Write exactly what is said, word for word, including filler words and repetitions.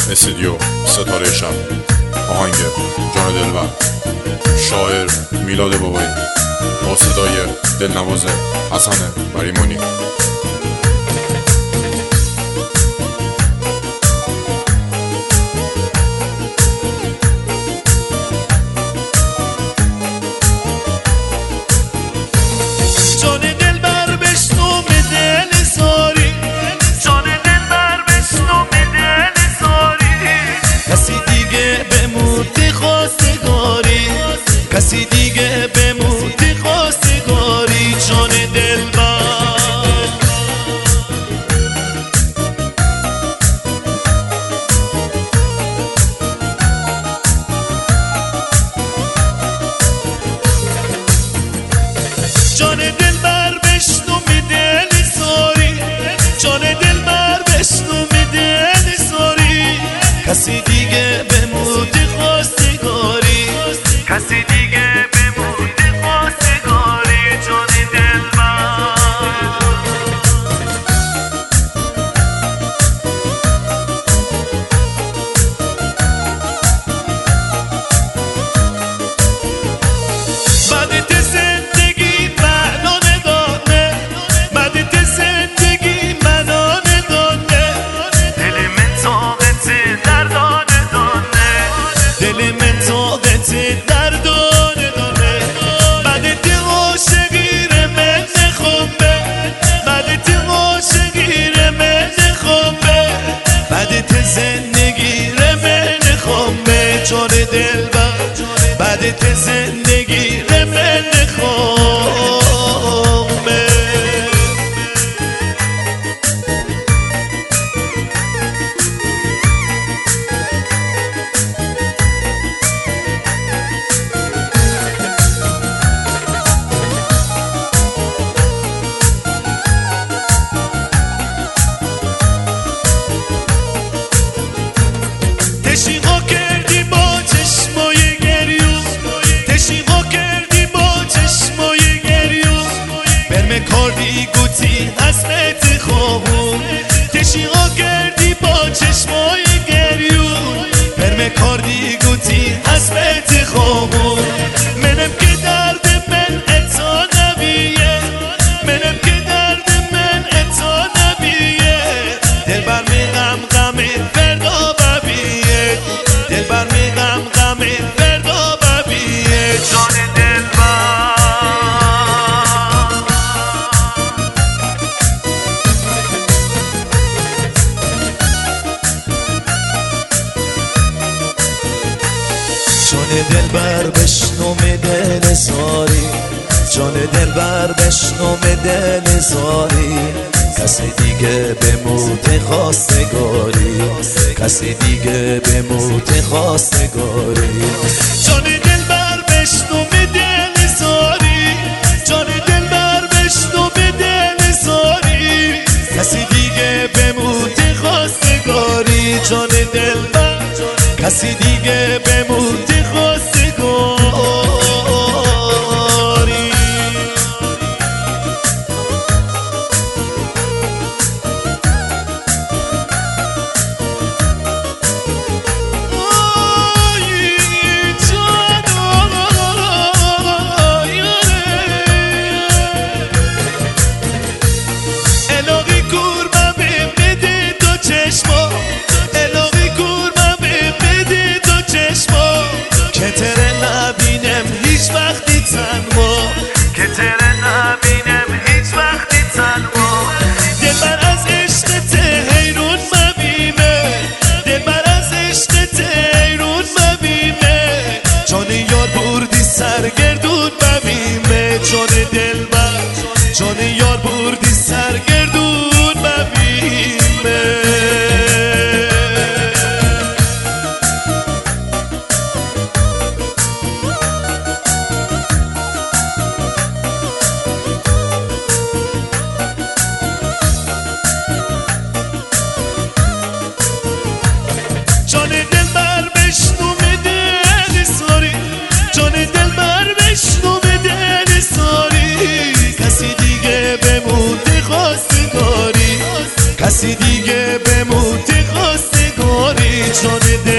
استودیو ستاره شب. آهنگ جان دلبر، شاعر میلاد بابایی با صدای دلنواز حسن بریمانی. کسی دیگه بموندی خواستگاری جان دلبر، جان دلبر بشنو میدل ساری، جان دلبر بشنو میدل ساری، کسی دیگه بموندی خواستگاری، کسی دیگه بمونده خواستگاری جان دلبر. بعد زندگی معنا نداره، بعد زندگی معنا نداره، دل من طاقت دردانه داره، دل من طاقت دردانه داره. بعد تو عاشقی من نخوبه، بعد تو عاشقی من نخوبه، بعد تو زندگی من نخوبه جان دلبر، بعد تو زندگی من نخوبه. تشیقا کردی با چشمای گریو، تشیقا کردی با چشمای گریو، برمه کردی گوتی حسنت خوابون، تشیقا کردی با چشمای گریو، برمه کردی گوتی حسنت خوابون. منم که درد من اتا نبیه، منم که درد من اتا نبیه، دلبر می غم غم فردا ببیه، دلبر می غم غم فردا ببیه جان دلبر. جان دلبر بشنو دل زاری، جان دلبر بشنو دل زاری، کسی دیگه بموت خواستگاری، کسی دیگه بموت خواستگاری. جان دلبر بشنو دل زاری، جان دلبر بشنو دل زاری، کسی دیگه بموت خواستگاری جان دلبر، کسی دیگه بموت خواستگاری. که تره نبینم هیچ وقتی تنها، که تره نبینم هیچ وقتی تنها، دلبر از عشقت حیرون مبیمه، دلبر از عشقت حیرون مبیمه، جان یار بردی سرگردون مبیمه جان دلبر، جان یار بردی سرگردون مبیمه. جان دلبر بشنو دل ساری، جان دلبر بشنو دل ساری، کسی دیگه بمونده خواستگاری، کسی دیگه بمونده خواستگاری جان دل